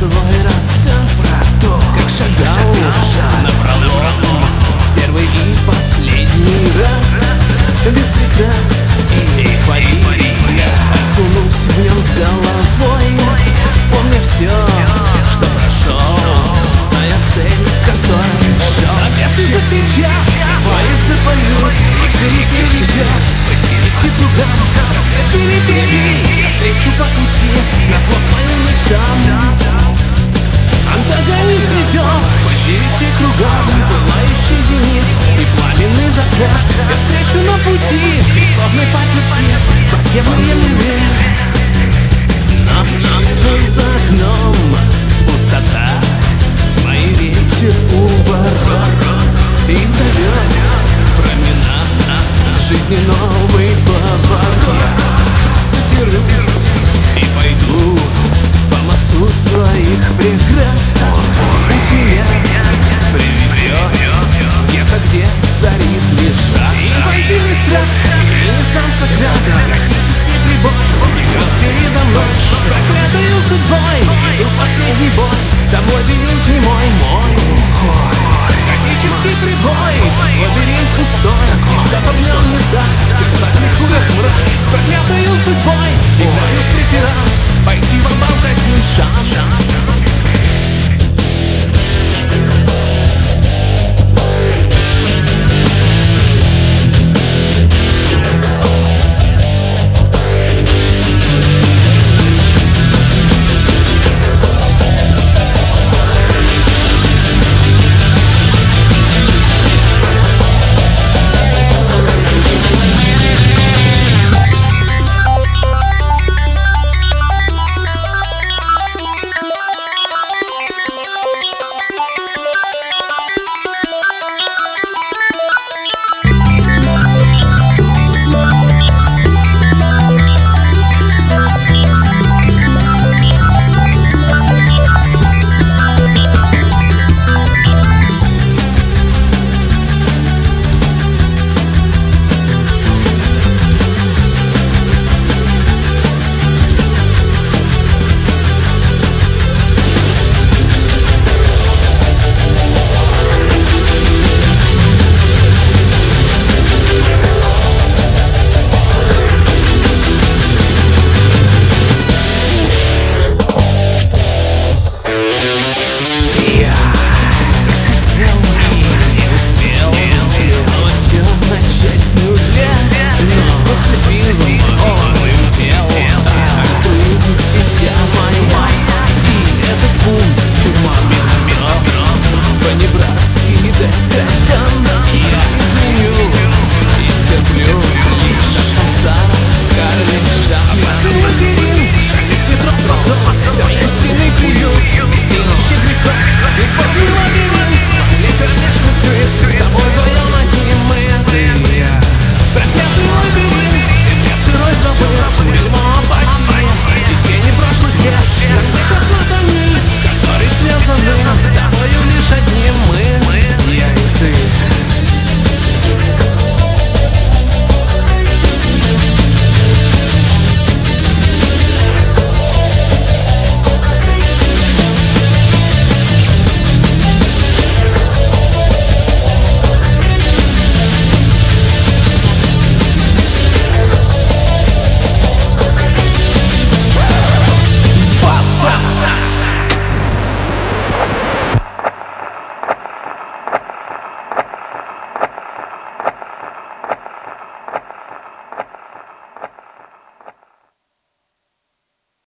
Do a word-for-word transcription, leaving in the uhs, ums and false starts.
свой рассказ про то, как шагал напролом в первый и последний раз. Без прикрас и эйфории я окунулся в нем с головой, помня все, что прошел, зная цель, которой шел. А если закричат, поезд поют, и крик перейдет, потерите кругам, рассвет перипетий, я встречу по пути, назло своим мечтам. Антагонист ведет, потерите кругам, пылающий зенит и пламенный закат. Я встречу на пути, ровной паперти, богемные мы. Ночь за окном, пустота, тьма и ветер у ворот, и зовет променад, жизни новый поворот. Соберусь и пойду по мосту своих преград. Путь меня приведет где-то, где царит лежак. Инфантильный страх, ренессанс охвата, классический прибой, идет передо мной с проклятою судьбой.